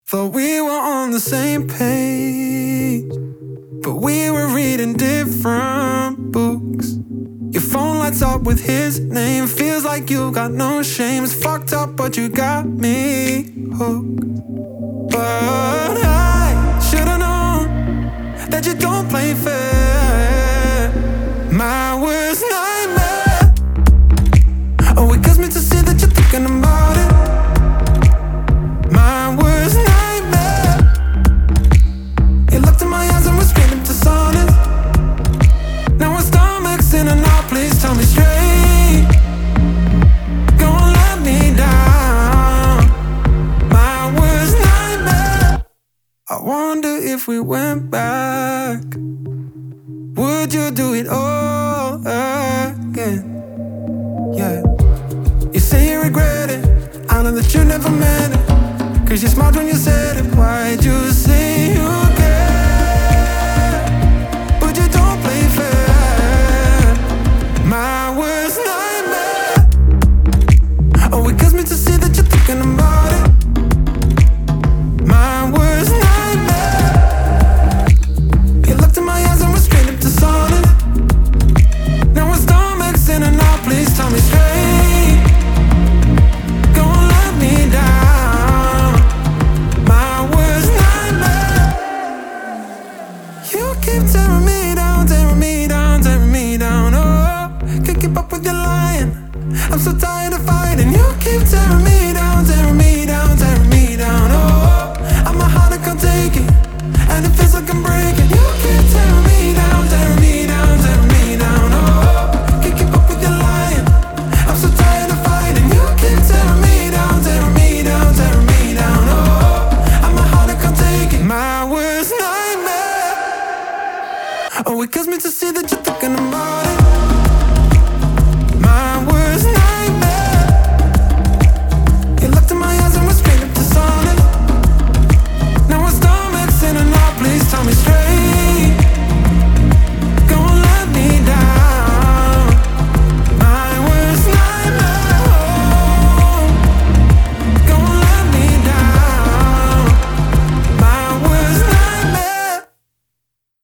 Thought we were on the same page, but we were reading different books. Your phone lights up with his name. Feels like you got no shame. It's fucked up, but you got me hooked. But I should've known that you don't play fair. My worst nightmare. Oh, it kills me to see that you're thinking about it. My worst nightmare. You looked in my eyes and was screaming dishonest. Now our stomachs in and out, please tell me straight. Gonna let me down. My worst nightmare. I wonder if we went back, would you do it all again? Yeah. You say you regret it, I know that you never meant it, 'cause you smiled when you said it. Why'd you say you care, but you don't play fair? My worst nightmare. Oh, it kills me to see that you're thinking about it. My worst nightmare. You looked in my eyes and was straight up dishonest. Now our stomachs in and out, please tell me straight. Gonna let me down. My worst nightmare. You keep tearing me down, tearing me down, tearing me down. Oh, can't keep up with your lying. I'm so tired of fighting. You keep tearing me down, tearing me down, tearing me down. Oh, I'm a heart I can't take it, and it feels like I'm breaking. You keep tearing me down, tearing me down, tearing me down. Oh, can't keep up with your lying. I'm so tired of fighting. You keep tearing me down, tearing me down, tearing me down. Oh, I'm a heart I can't take it. My worst nightmare. Oh, it kills me to see that you